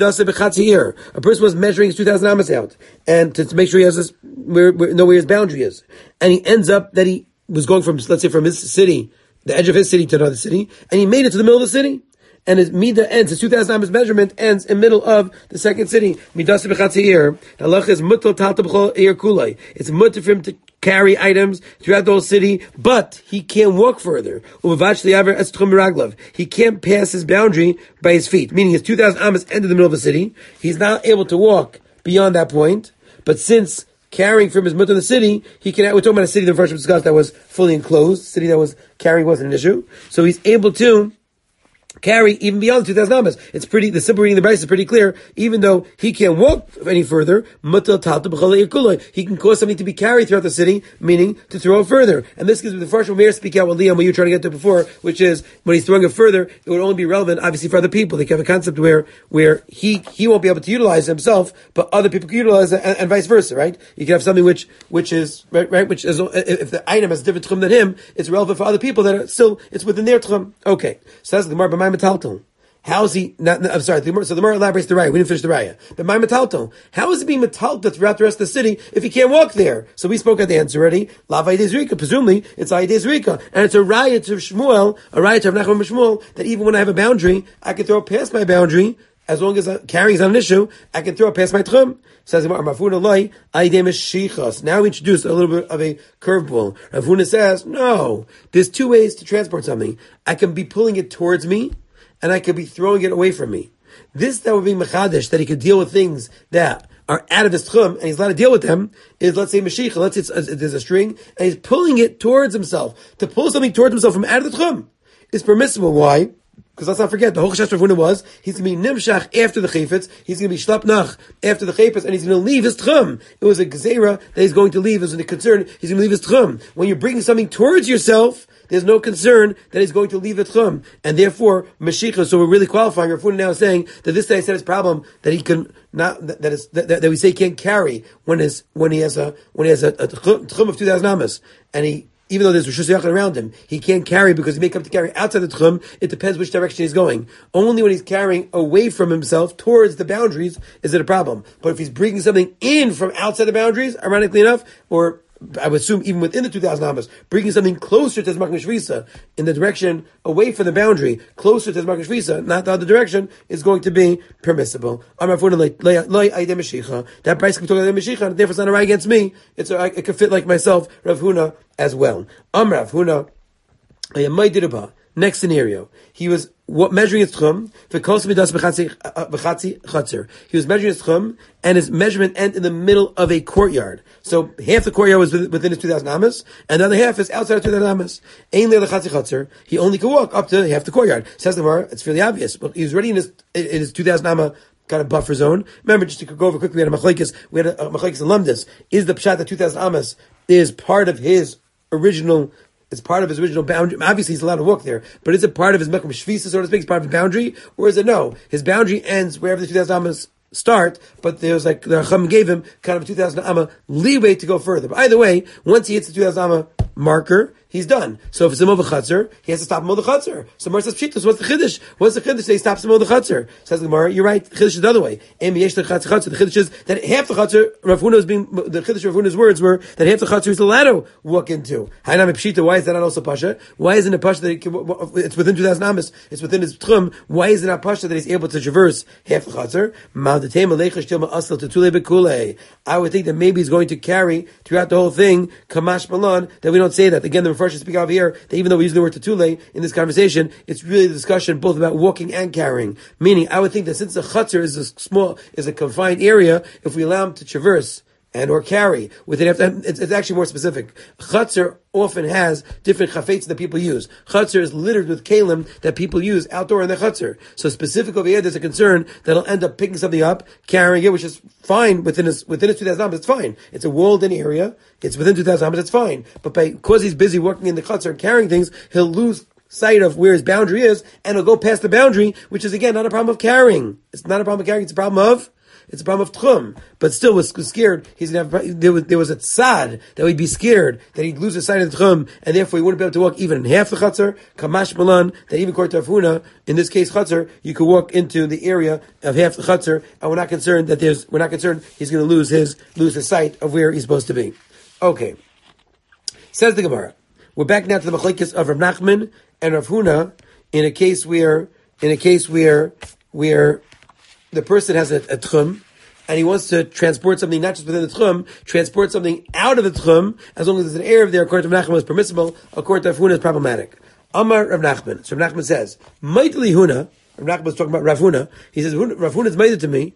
person was measuring his two thousand amas out, and to, to make sure he has this, where, where, know where his boundary is. And he ends up that he was going from, let's say, from his city, the edge of his city to another city, and he made it to the middle of the city. And his mida ends, his two thousand amas measurement ends in the middle of the second city. Midasa b'chatzir. The halach is mutal talta b'chol eir kulai. It's mutter for him to carry items throughout the whole city, but he can't walk further. He can't pass his boundary by his feet, meaning his two thousand amas end in the middle of the city. He's not able to walk beyond that point, but since carrying from his mutter in the city, he can, we're talking about a city the first discussed that was fully enclosed, city that was carrying wasn't an issue, so he's able to carry even beyond two thousand amas. It's pretty, the simple reading of the Bryce is pretty clear. Even though he can't walk any further, he can cause something to be carried throughout the city, meaning to throw it further. And this gives me the first one, may speak out with Liam, what you were trying to get to before, which is, when he's throwing it further, it would only be relevant, obviously, for other people. They can have a concept where, where he, he won't be able to utilize himself, but other people can utilize it, and, and vice versa, right? You can have something which, which is, right, right which is, if the item has a different tchum than him, it's relevant for other people that are still, it's within their tchum. Okay. So that's the Gemara, my metalton. How is he, not, I'm sorry, the, so the Gemara elaborates the raya. We didn't finish the raya. But my metalton. How is it being metalta throughout the rest of the city if he can't walk there? So we spoke at the answer already. La Vaidez Rika. Presumably, it's Vaidez Rika. And it's a raya to Shmuel, a raya to Rav Nachman Shmuel, that even when I have a boundary, I can throw it past my boundary, as long as carrying is not an issue, I can throw it past my tchum. Says Now we introduce a little bit of a curveball. Rav Huna says, no, there's two ways to transport something. I can be pulling it towards me, and I could be throwing it away from me. This that would be mechadish, that he could deal with things that are out of his tchum, and he's allowed to deal with them, is, let's say, Mashiach, let's say it's, it's, there's a string, and he's pulling it towards himself. To pull something towards himself from out of the tchum is permissible. Why? Because let's not forget, the whole chesed Rav Huna was, he's going to be nimshach after the chayfetz, he's going to be shlapnach after the chayfetz, and he's going to leave his tchum. It was a gezerah that he's going to leave, it was a concern, he's going to leave his tchum. When you're bringing something towards yourself, there's no concern that he's going to leave the tchum. And therefore, Mashiach, so we're really qualifying, Rav Huna now is saying that this day I said his problem, that he can not, that, that, is, that, that we say he can't carry when his, when he has a, when he has a, a tchum of two thousand amas, and he, even though there's Rishus Yachid around him, he can't carry because he may come to carry outside the Tchum. It depends which direction he's going. Only when he's carrying away from himself towards the boundaries is it a problem. But if he's bringing something in from outside the boundaries, ironically enough, or I would assume even within the two thousand amas, bringing something closer to Zmak Shvisa, in the direction away from the boundary, closer to Zmak Shvisa, not the other direction, is going to be permissible. That price can be talking about Mashiach, and therefore it's not a right against me. It's a, it could fit like myself, Rav Huna, as well. Am Rav Huna, next scenario. He was what, measuring his tchum, he was measuring his tchum, and his measurement ended in the middle of a courtyard. So half the courtyard was within his two thousand amas, and the other half is outside of two thousand amas. He only could walk up to half the courtyard. Says the Gemara, it's fairly obvious, but he was already in his, in his two thousand amma kind of buffer zone. Remember, just to go over quickly, we had a machlekes, we had a, a machlekes in Lumdis. Is the pshat that two thousand amas is part of his original, it's part of his original boundary? Obviously, he's allowed to walk there, but is it part of his mekom shvisa, so to speak? It's part of his boundary, or is it no? His boundary ends wherever the two thousand amas start, but there was like the Chacham gave him kind of a two thousand amma leeway to go further. But either way, once he hits the two thousand amma marker, he's done. So if it's a Mov Chatzar, he has to stop him on the Chatzar. So Mar says, Pshitos, what's the Chiddush? What's the Chiddush that he stops him on the Chatzar? Says the Gemara, you're right, the Chiddush is the other way. Em yesh the Chatzar, the Chiddush is that half the Chatzar, Rav Huna is being, the Chiddush of Rav Huna's words were that half the Chatzar is allowed to walk into. Hainam Pshita, why is that not also Pasha? Why isn't it Pasha that he can, it's within two thousand amas, it's within his Tchum, why isn't it not Pasha that he's able to traverse half the Chatzar? I would think that maybe he's going to carry throughout the whole thing, Kamash Malan, that we don't say that. Again, the Mepharshim speak out here, that even though we use the word Tetule in this conversation, it's really the discussion both about walking and carrying. Meaning, I would think that since the Chatzar is a small, is a confined area, if we allow him to traverse and or carry within, it's, it's actually more specific. Chatzar often has different chafetz that people use. Chatzar is littered with kalim that people use outdoor in the chatzar. So specific over here, there's a concern that he'll end up picking something up, carrying it, which is fine within his within his two thousand amas. It's fine. It's a walled-in area. It's within two thousand amas. It's fine. But by, because he's busy working in the chatzar and carrying things, he'll lose sight of where his boundary is, and he'll go past the boundary, which is again not a problem of carrying. It's not a problem of carrying. It's a problem of It's a problem of tchum, but still was scared. He's gonna have, there was there was a tzad that we'd be scared that he'd lose his sight of the tchum, and therefore he wouldn't be able to walk even in half the chatzar. Kamash malan, that even according to Rav Huna, in this case chatzar, you could walk into the area of half the chatzar, and we're not concerned that there's we're not concerned he's going to lose his lose his sight of where he's supposed to be. Okay, says the Gemara. We're back now to the machlekes of Rav Nachman and Rav Huna in a case where in a case where where the person has a, a tchum, and he wants to transport something not just within the tchum, transport something out of the tchum, as long as there's an Erev there, according to Rav Nachman, is permissible, according to Rav Huna, is problematic. Amar Rav Nachman. So Rav Nachman says, Maitli Huna, Rav Nachman was talking about Rav Huna, he says, Rav Huna is made to me,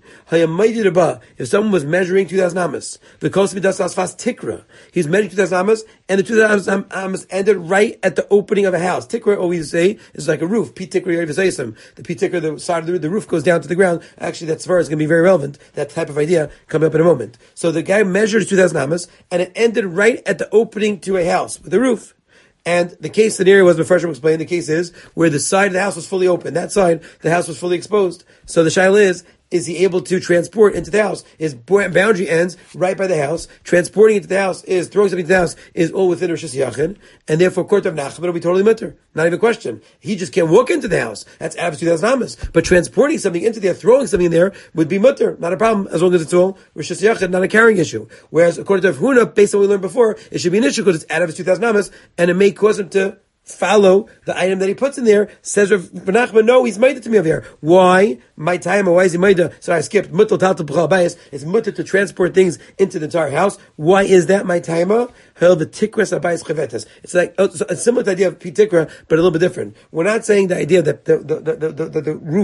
if someone was measuring two thousand amas, because he does fast tikra, he's measuring two thousand amas, and the two thousand amas ended right at the opening of a house. Tikra, always say, is like a roof. P tikra, the P tikra, the side of the, the roof goes down to the ground. Actually, that svara is going to be very relevant. That type of idea coming up in a moment. So the guy measured two thousand amas, and it ended right at the opening to a house with a roof. And the case scenario was, before I explained, the case is where the side of the house was fully open. That side, the house was fully exposed. So the shaila is, is he able to transport into the house? His boundary ends right by the house. Transporting into the house is, throwing something into the house is all within Rosh Yachid. And therefore, Court of Nachman will be totally mutter. Not even a question. He just can't walk into the house. That's Avos two thousand amas. But transporting something into there, throwing something in there, would be mutter. Not a problem, as long as it's all Rosh Yachid, not a carrying issue. Whereas, according to Rav Huna, based on what we learned before, it should be an issue because it's Avos two thousand amas, and it may cause him to follow the item that he puts in there. Says Rav Nachman, no, he's made it to me over here. Why? My time, why is he made it? Sorry, I skipped. Mutter tal t'bchal bayis. It's mutter to transport things into the entire house. Why is that my time? Hell, the tikras abayis chevetes. It's like oh, a similar to the idea of pitikra, but a little bit different. We're not saying the idea that the the the, the, the, the roof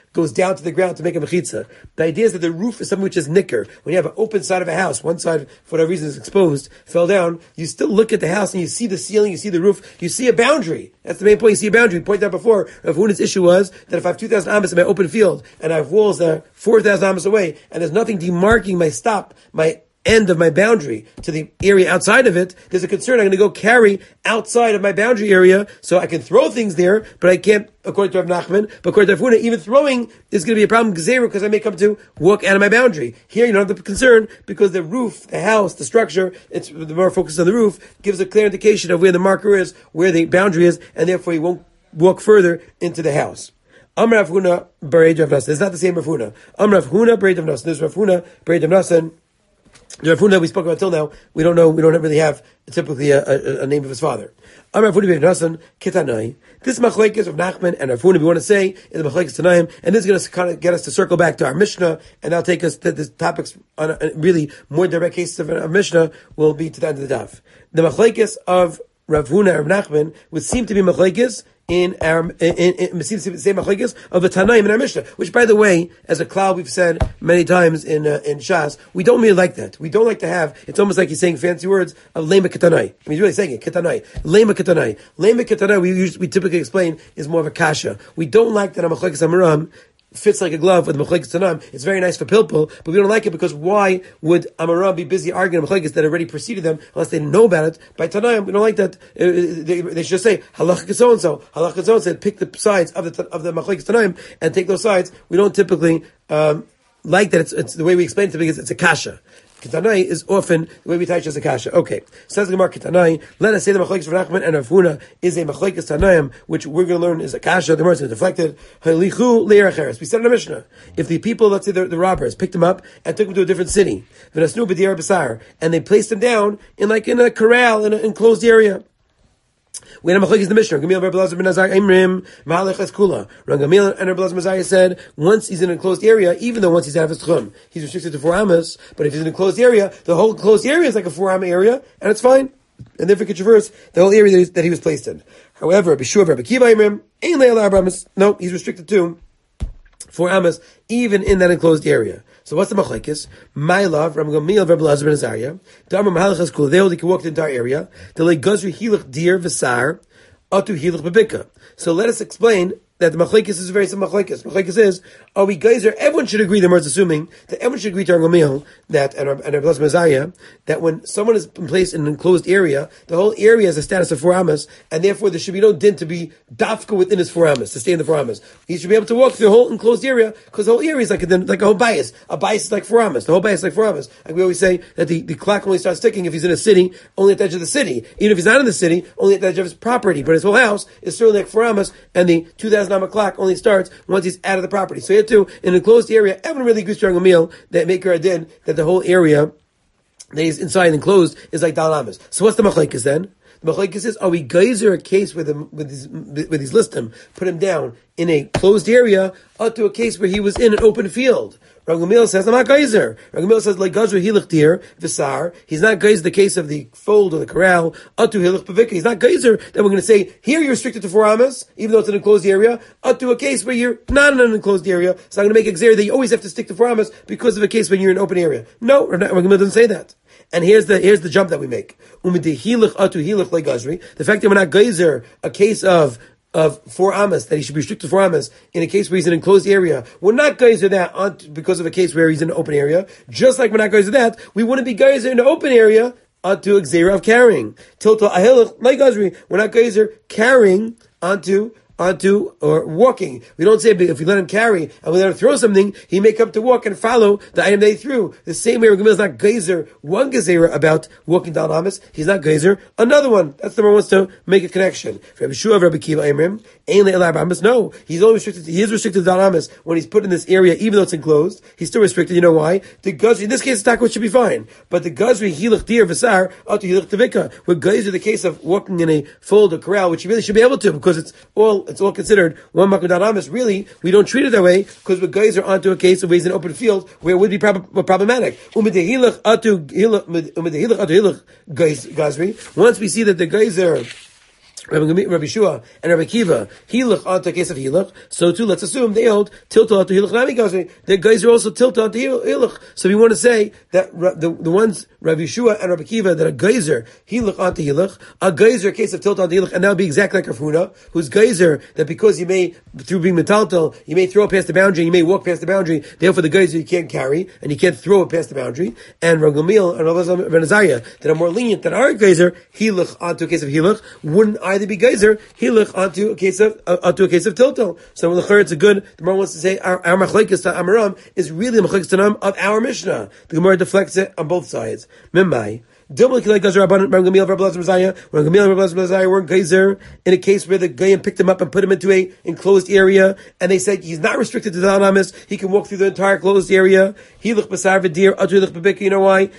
goes down to the ground to make a mechitza. The idea is that the roof is something which is nicker. When you have an open side of a house, one side, for whatever reason, is exposed, fell down, you still look at the house and you see the ceiling, you see the roof, you see a boundary. That's the main point. You see a boundary. We pointed out before, Rav Huna's issue was that if I have two thousand amos in my open field and I have walls that are four thousand amos away and there's nothing demarking my stop, my end of my boundary to the area outside of it, there's a concern I'm going to go carry outside of my boundary area, so I can throw things there, but I can't, according to Rav Nachman, but according to Rav Huna, even throwing is going to be a problem because I may come to walk out of my boundary. Here you don't have the concern because the roof, the house, the structure, it's the more focus on the roof, gives a clear indication of where the marker is, where the boundary is, and therefore you won't walk further into the house. Amr Rav Huna, Bereid Rav Nasan. It's not the same Rav Huna. Amr Rav Huna, Bereid Rav Nasan. There's Rav Huna, Bereid Rav Nasan. The Rav Huna we spoke about till now, we don't know, we don't really have typically a, a, a name of his father. Amr Rav Huna Bereid Rav Nasan, Kitanai. This machlekes of Nachman and Rav Huna, we want to say, is the machlekes Tanaim, and this is going to kind of get us to circle back to our Mishnah, and that'll take us to the topics on a, really more direct cases of our Mishnah will be to the end of the daf. The machlekes of Rav Huna and Rav Nachman would seem to be machlekes in our, in, in, in seems to be the same machlekes of the Tanaim in our Mishnah, which, by the way, as a cloud we've said many times in uh, in Shas, we don't really like that. We don't like to have, it's almost like he's saying fancy words of lema ketanai. I mean, he's really saying it, ketanai. Lema ketanai. Lema ketanai, we usually, we typically explain, is more of a kasha. We don't like that a machlekes Amaram fits like a glove with Machlekes Tanam. It's very nice for Pilpul, but we don't like it because why would Amaram be busy arguing Machlekes that already preceded them unless they didn't know about it? By Tanaim, we don't like that. They, they should say, Halachah so and so. Halachah so and so, pick the sides of the of the Machlekes Tanaim and take those sides. We don't typically um, like that. It's, it's the way we explain it to because it's a kasha. Kitanai is often the way we teach as a kasha. Okay, says the Gemara Kitanai. Let us say the machlekes Rav Nachman and Rav Huna is a machlekes Tanaim, which we're going to learn is a kasha. The Gemara is deflected. Halichu le'eracheres. We said in the Mishnah, if the people, let's say the, the robbers, picked them up and took them to a different city, v'nasnu b'diyar b'sar, and they placed them down in like in a corral in an enclosed area. We had a machlekes the Mishnah. Gamil Rabbi Elazar ben Azar Imrim Ma'alechas Kula. Gamil and Rabbi Elazar ben Azar said once he's in an enclosed area, even though once he's out of his tchum, he's restricted to four amas. But if he's in an enclosed area, the whole enclosed area is like a four amma area, and it's fine. And therefore, he can traverse the whole area that, that he was placed in. However, B'shuv Rabbi Kiva Imrim Ein Le'al Abramas. No, he's restricted to four amas, even in that enclosed area. So what's the machlekes? My love, Rabbi Gamil, Rabbi Elazar ben Azariah. Damar Mahalachas Kula. They only can walk the entire area. The Le Gazri Hilach Dir V'Sar. Atu hilach bebika. So let us explain that the machlekes is very simple machlekes. Machlekes is, are we geyser? Everyone should agree, the Gemara is assuming, that everyone should agree to our Gamil, that, and Rabbi Elazar that when someone is placed in an enclosed area, the whole area has a status of four amas, and therefore there should be no din to be dafka within his four amas, to stay in the four amas. He should be able to walk through the whole enclosed area, because the whole area is like a, like a whole bias. A bias is like four amas. The whole bias is like four amas. Like we always say, that the, the clock only starts ticking if he's in a city, only at the edge of the city. Even if he's not in the city, only at the edge of his property. But his whole house is certainly like four amas, and the two thousand amma clock only starts once he's out of the property. So here too, in an enclosed area, everyone really agrees to a meal that Maker did, that the whole area that he's inside and enclosed is like Dal Amas. So what's the machlekes then? The machlekes is, are we geyser a case where the, with these, with these listim, put him down in a closed area, up to a case where he was in an open field? Rav Gamil says, I'm not geyser. Rav Gamil says, like gazru hilach dir v'sar. He's not geyser the case of the fold or the corral. Atu hilach bevika. He's not geyser that we're going to say, here you're restricted to four amas, even though it's an enclosed area, atu a case where you're not in an enclosed area. So I'm going to make it clear that you always have to stick to four amas because of a case when you're in an open area. No, Rav Gamil doesn't say that. And here's the here's the jump that we make. The fact that we're not geyser a case of of four amas, that he should be restricted to four amas in a case where he's in an enclosed area, we're not geyser that on, because of a case where he's in an open area. Just like we're not geyser that, we wouldn't be geyser in an open area onto a gzeira of carrying. Tiltal ahilach like gazri, we're not geyser carrying onto onto or walking. We don't say if we let him carry and we let him throw something, he may come to walk and follow the item that he threw. The same way Rav Gamil is not geyser one gezerah about walking down Amas, he's not geyser another one. That's the one who wants to make a connection. Rabbi Shua, Rabbi Kiva, Amrim, Ein le'elab Amas. No, he's only restricted. He is restricted to down Amas when he's put in this area, even though it's enclosed. He's still restricted. You know why? The gazri in this case, the tackle should be fine, but the gazri hilach dir v'sar atu hilach tevika. With geyser, the case of walking in a fold or corral, which he really should be able to because it's all it's all considered one makom dal amas. Really, we don't treat it that way because with geyser onto a case of where he's in an open field where it would be prob- problematic. Once we see that the geyser Rabbi Shua and Rabbi Kiva, Hilach onto a case of Hilach, so too let's assume they hold tilta onto Hilach Nami Gazri. The guys are also tilta onto Hilach. So we want to say that the, the ones, Rabbi Shua and Rabbi Kiva, that a geyser, Hilach onto Hilach, a geyser, a case of tilta onto Hilach, and that would be exactly like Rav Huna, whose geyser, that because you may, through being metaltal, you may throw it past the boundary, you may walk past the boundary, therefore the geyser you can't carry, and you can't throw it past the boundary. And Rav Gamliel and Rav Ben Azariah, that are more lenient than our geyser, Hilach onto a case of Hilach, wouldn't either be geyser, hilach onto a case of uh, onto a case of tiltal. So it's a good. The Gemara wants to say our, our machlekes to Amaram is really the machlekes tanam of our Mishnah. The Gemara deflects it on both sides. Mimai. When Gamliel and Rabbi were in geyser, in a case where the Goyim picked him up and put him into a enclosed area, and they said he's not restricted to the Anamis, he can walk through the entire closed area. You know why?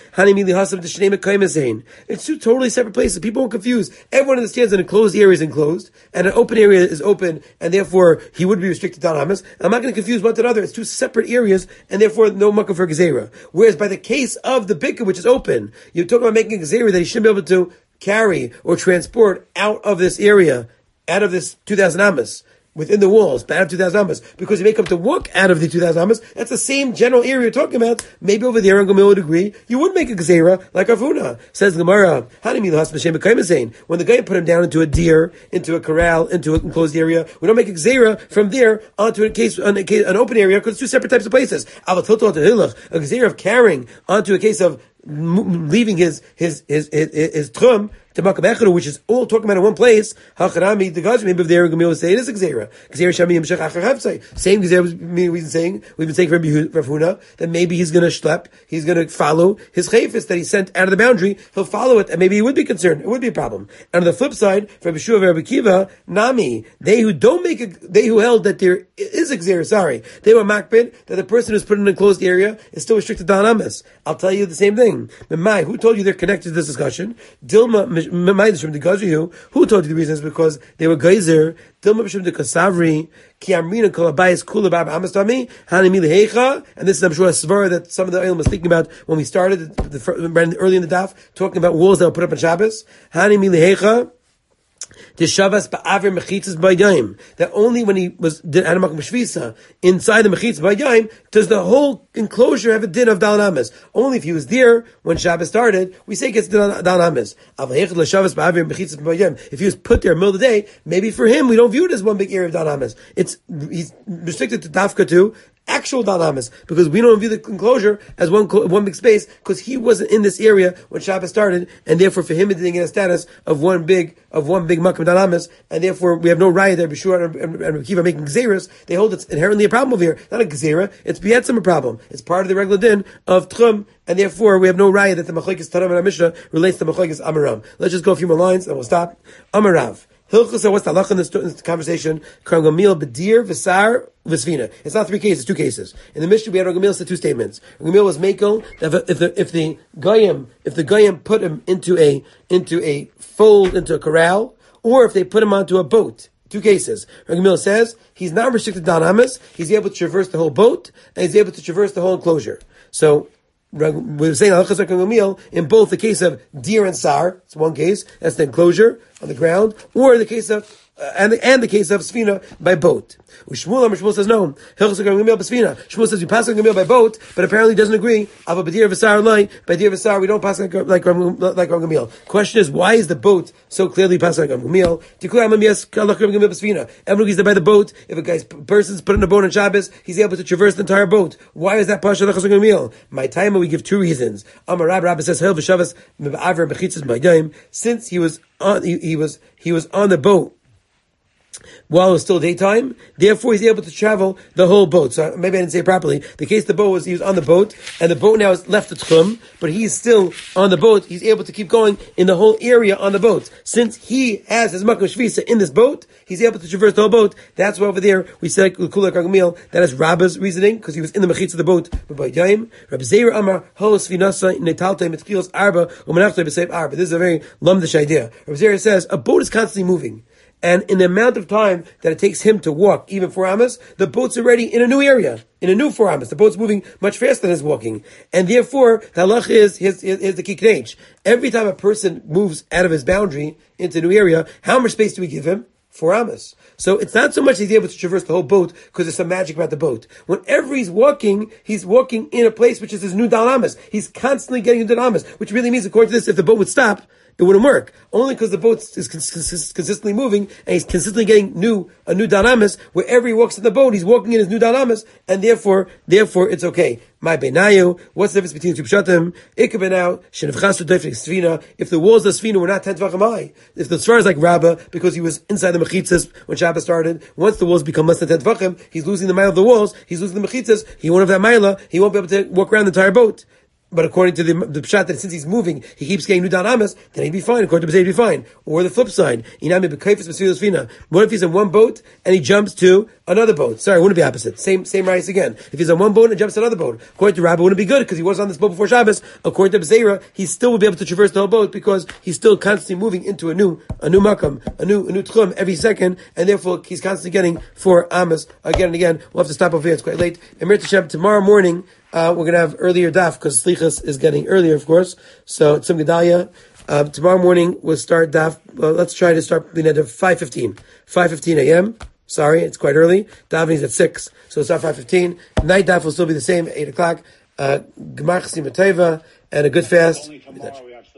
It's two totally separate places. People aren't confused. Everyone understands that an enclosed area is enclosed, and an open area is open, and therefore he would be restricted to Anamis. I'm not going to confuse one to another. It's two separate areas, and therefore no makkah for Gezerah. Whereas by the case of the Bikkur, which is open, you're talking about making a Gezerah that he shouldn't be able to carry or transport out of this area, out of this two thousand amas, within the walls, but out of two thousand amas, because you may come to walk out of the two thousand amas. That's the same general area you're talking about. Maybe over there, Gamil would agree, you would make a Gezerah like Rav Huna. Says the Gemara, when the guy put him down into a deer, into a corral, into an enclosed area, we don't make a Gezerah from there onto a case, an, a case, an open area, because it's two separate types of places. A Gezerah of carrying onto a case of leaving his his his his, his trum to Makkah Becheru, which is all talking about in one place. Hacharami the Gazmi, but there Gamil say it is a Gezerah. Gezerah Shami Yimshach Achar Havsai. Same Gezerah we've been saying. We've been saying for Rav Huna that maybe he's going to schlep, he's going to follow his chayfis that he sent out of the boundary. He'll follow it, and maybe he would be concerned. It would be a problem. And on the flip side, for Rabbi Shua and Rabbi Kiva, Nami, they who don't make a, they who held that there is a Gezerah, sorry, they were makbid that the person who's put in an enclosed area is still restricted to Anamis. I'll tell you the same thing. Memai, who told you they're connected to this discussion? Dilma, Memai is from the Gazihu. Who told you the reason is because they were geyser. Dilma B'Shem de Kasavri, Ki Amrina Kol Abayis Kula Bab Amastami, Hani Milehecha, and this is I'm sure a svara that some of the Olim was thinking about when we started the, the, early in the daf, talking about walls that were put up on Shabbos. Hani Milehecha. That only when he was did Anamak Meshvisa inside the Mechitz B'Yayim does the whole enclosure have a din of Dal Ames. Only if he was there when Shabbos started, we say it gets Dal Ames. If he was put there middle of the day, maybe for him we don't view it as one big area of Dal Ames. It's he's restricted to Dafka too. Actual Dalamas, because we don't view the enclosure as one one big space, because he wasn't in this area when Shabbos started, and therefore for him it didn't get a status of one big of one big makam Dalamas, and therefore we have no raya there. B'Shua and and Kiva making gzeras, they hold it's inherently a problem over here. Not a gzera, it's b'yetzim a problem. It's part of the regular din of tchum, and therefore we have no raya that the machlekes Tanam and Mishnah relates to machlekes Amaram. Let's just go a few more lines and we'll stop. Amarav. Hilchus, what's the halach in this, in this conversation? Karam Gamil, Bedir, Vesar, Vesvina. It's not three cases, two cases. In the Mishnah, we had Gamil said two statements. Gamil was makel that if the if the goyim if the goyim put him into a into a fold into a corral, or if they put him onto a boat. Two cases. Gamil says he's not restricted to Anamis. He's able to traverse the whole boat, and he's able to traverse the whole enclosure. So. We're saying in both the case of deer and sar, it's one case, that's the enclosure on the ground, or the case of uh, and the and the case of Sfina by boat. Shmuel, Shmuel says no. Shmuel says we pass on Gamil by boat, but apparently doesn't agree. Ava Badir Vasar line by Dir Vasar we don't pass like like like Gamil. Question is, why is the boat so clearly passed like Gamil? Everyone agrees that by the boat, if a guy's person's put in a boat on Shabbos, he's able to traverse the entire boat. Why is that pasha like Gamil? My time we give two reasons. Amar Rab Rabbi says Hel v'Shavas me'aver bechitzas b'yayim, since he was on he, he was he was on the boat while it was still daytime, therefore he's able to travel the whole boat. So maybe I didn't say it properly. The case of the boat was he was on the boat, and the boat now has left the tchum, but he's still on the boat. He's able to keep going in the whole area on the boat. Since he has his makom shvisa in this boat, he's able to traverse the whole boat. That's why over there we said Kulak Gamil. That is Rabba's reasoning, because he was in the mechitz of the boat. But by Yaim, Rabbi Zeir Amar Hos Vinasa Netalta Mitchilos Arba Umanachta B'Seif Arba. This is a very lumdish idea. Rabbi Zeir says a boat is constantly moving. And in the amount of time that it takes him to walk, even four amas, the boat's already in a new area, in a new four amas. The boat's moving much faster than his walking. And therefore, the halach is, here's, here's the kiknech. Every time a person moves out of his boundary into a new area, how much space do we give him? Four amas. So it's not so much he's able to traverse the whole boat because there's some magic about the boat. Whenever he's walking, he's walking in a place which is his new dal amas. He's constantly getting new dal amas, which really means, according to this, if the boat would stop, it wouldn't work. Only because the boat is cons- cons- consistently moving and he's consistently getting new a new dalamas. Wherever he walks in the boat, he's walking in his new dalamas, and therefore, therefore, it's okay. My benayu. What's the difference between two pshatim? Ikabenau shenevchasu doifnik svina. If the walls of the svina were not ten tvachim high, if the svara is like Rabbah because he was inside the mechitzas when Shabbos started, once the walls become less than ten tvachim, he's losing the mile of the walls. He's losing the mechitzas. He won't have that mila. He won't be able to walk around the entire boat. But according to the, the pshat, that since he's moving, he keeps getting new dan amas, then he'd be fine. According to B'zeh, he'd be fine. Or the flip side, what if he's on one boat and he jumps to another boat? Sorry, it wouldn't be opposite. Same, same rice again. If he's on one boat and jumps to another boat, according to Rabbah, it wouldn't be good because he was on this boat before Shabbos. According to B'zeh, he still would be able to traverse the whole boat because he's still constantly moving into a new, a new makam, a new, a new tchum every second, and therefore he's constantly getting four amas again and again. We'll have to stop over here. It's quite late. Emir Tashem, tomorrow morning, Uh, we're going to have earlier daf because Slichas is getting earlier, of course. So, Tzim Gedalia. Uh, tomorrow morning we'll start daf. Well, let's try to start at five fifteen. five fifteen a.m. Sorry, it's quite early. Davening is at six. So, it's start five fifteen. Night daf will still be the same, eight o'clock. Uh, Gemar Chasim B'Teva and a good fast. Only tomorrow.